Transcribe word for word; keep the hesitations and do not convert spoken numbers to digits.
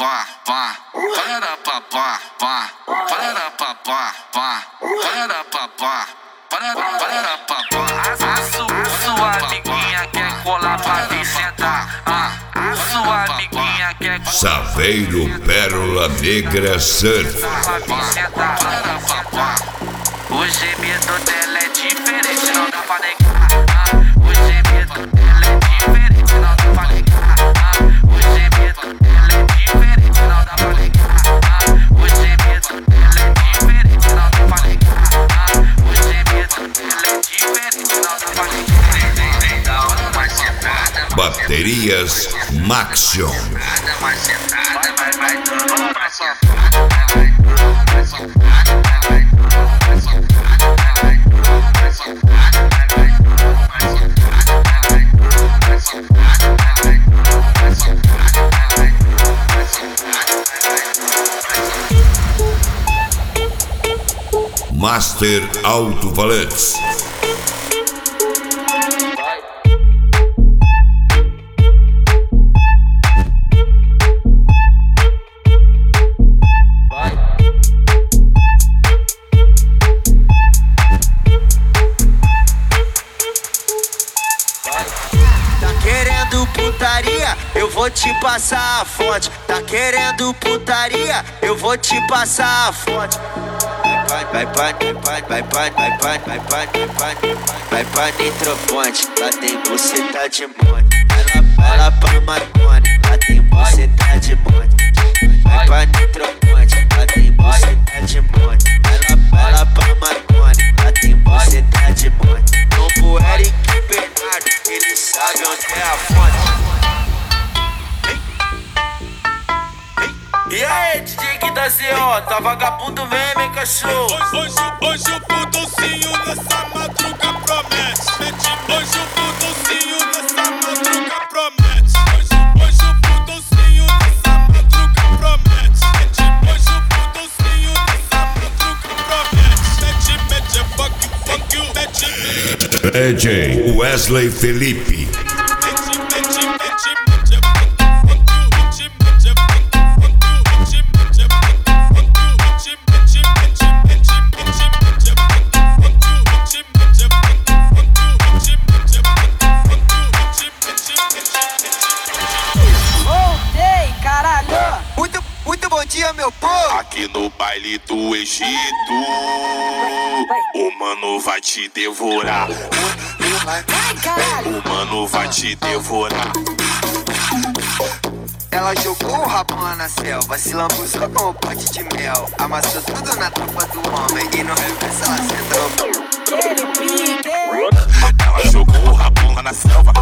pá, pá, para pá, pá, pá, para pá, pá, pá, para pá, pá, para para pá, pá. A sua amiguinha quer colar pra vir sentar. A sua amiguinha quer colar Saveiro Pérola Negra Surf. pra vir sentar. O gemido dela é diferente, não dá pra negar. O gemido dela é diferente, não dá pra negar. O gemido dela é diferente, não dá pra negar. O gemido dela é diferente, não dá pra negar. O gemido dela é diferente, não dá pra negar. Baterias Maxion. Vai, vai, vai, tudo pra sofá. Master Alto-Falantes. Tá querendo putaria? Eu vou te passar a fonte. Tá querendo putaria? Eu vou te passar a fonte. Vai, vai, vai, vai, vai, vai, vai, vai, vai, vai, vai, vai, vai pra Nitroponte. Lá tem buceta de monte. Ela fala pra Marconi. Lá tem buceta de monte. Vai pra Nitroponte. Lá tem buceta de monte. Ela fala pra Marconi. Lá tem buceta de monte. Não pro Eric Bernardo, ele sabe onde é a fonte. E aí, D J que da Z O, tá vagabundo mesmo, hein, cachorro? Hoje, hoje, hoje o putocinho nessa madruga promete. Hoje o putocinho nessa madruga promete. Hoje, hoje o putocinho nessa madruga promete. Hoje o putocinho nessa madruga promete. Mete, mete, fuck you, fuck you, mete, D J Wesley Felipe. mete, mete, mete, mete, fuck you, mete, mete, fuck you, mete, Voltei, caralho! Muito, muito bom dia, meu povo! aqui no baile do Egito, o mano vai te devorar. O mano vai te devorar. Ela jogou o rabão na selva, se lambuzou com o pote de mel. Amassou tudo na tropa do homem e no reverso ela sentou. Ela jogou o rabão lá na selva,